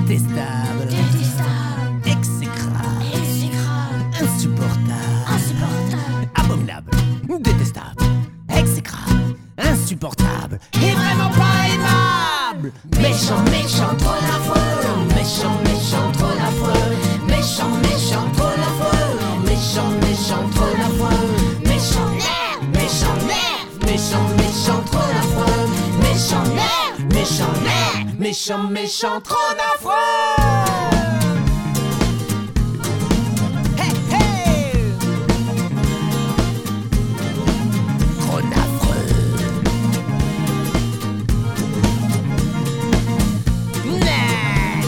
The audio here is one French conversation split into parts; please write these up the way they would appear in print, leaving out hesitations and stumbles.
Détestable, détestable, exécrable, exécrable, insupportable, insupportable, abominable, détestable, exécrable, insupportable et vraiment pas aimable. méchant, méchant, trop affreux, méchant, méchant, trop affreux, méchant, méchant, trop affreux, méchant, méchant, trop affreux, méchant, merde, méchant, merde, méchant, méchant, trop affreux, méchant, merde, méchant, merde, méchant, méchant, trop affreux. Hey, hey! Trop affreux. Nah.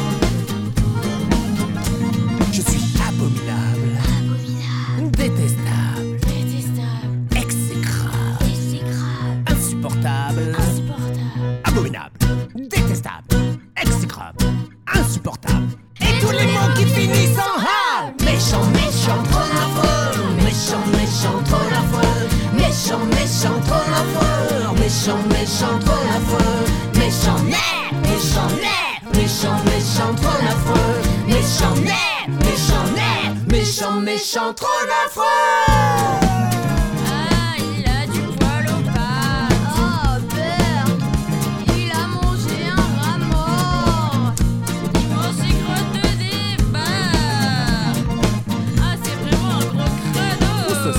Je suis abominable, Abominable, détestable, détestable, exécrable, exécrable, insupportable, insupportable, abominable, détestable, exécrable, insupportable. Et tous les mots qui finissent en hal. méchant, méchant, trop affreux, méchant, méchant, trop affreux, méchant, méchant, trop affreux, méchant, méchant, trop affreux, méchant, merde, méchant, merde, méchant, méchant, trop affreux, méchant, merde, méchant, merde, méchant, méchant, trop affreux. Ah, il a du poil aux pattes. Oh, Bert, il a mangé un rat mort. Il mange ses crottes des barres. Ah, c'est vraiment un gros crado.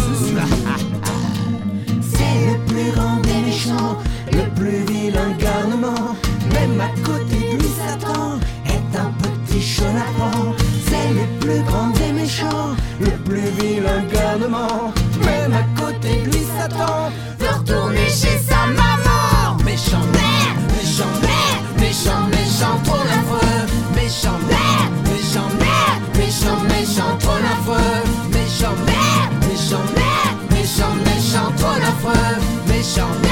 C'est le plus grand des méchants, le plus vilain garnement. Même à côté de lui, Satan est un petit chenapan. C'est le plus grand des méchants, le plus vilain garnement. Même à côté de lui, Satan veut retourner chez sa maman. Méchant merde, méchant merde, méchant, méchant, trop affreux. Méchant merde, méchant merde, méchant, méchant, trop affreux. Méchant merde, méchant merde, méchant, méchant, trop affreux. Méchant merde.